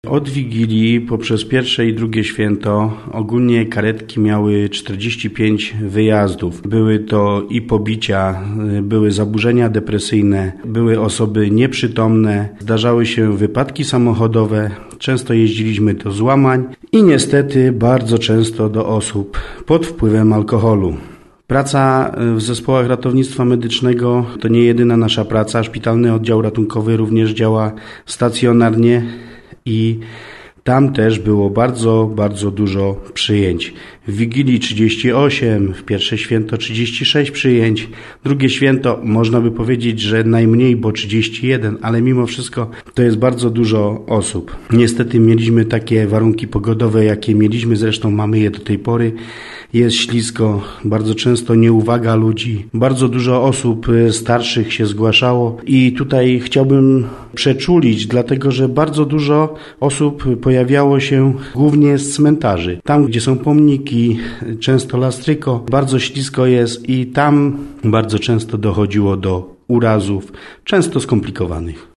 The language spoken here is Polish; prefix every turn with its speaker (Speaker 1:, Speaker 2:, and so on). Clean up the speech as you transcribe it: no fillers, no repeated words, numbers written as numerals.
Speaker 1: Od Wigilii poprzez pierwsze i drugie święto ogólnie karetki miały 45 wyjazdów. Były to i pobicia, były zaburzenia depresyjne, były osoby nieprzytomne, zdarzały się wypadki samochodowe, często jeździliśmy do złamań i niestety bardzo często do osób pod wpływem alkoholu. Praca w zespołach ratownictwa medycznego to nie jedyna nasza praca. Szpitalny oddział ratunkowy również działa stacjonarnie i tam też było bardzo dużo przyjęć. W Wigilii 38, w pierwsze święto 36 przyjęć, drugie święto można by powiedzieć, że najmniej, bo 31, ale mimo wszystko to jest bardzo dużo osób. Niestety mieliśmy takie warunki pogodowe, jakie mieliśmy, zresztą mamy je do tej pory. Jest ślisko, bardzo często nieuwaga ludzi, bardzo dużo osób starszych się zgłaszało i tutaj chciałbym przeczulić, dlatego że bardzo dużo osób pojawiało się głównie z cmentarzy. Tam, gdzie są pomniki, często lastryko, bardzo ślisko jest i tam bardzo często dochodziło do urazów, często skomplikowanych.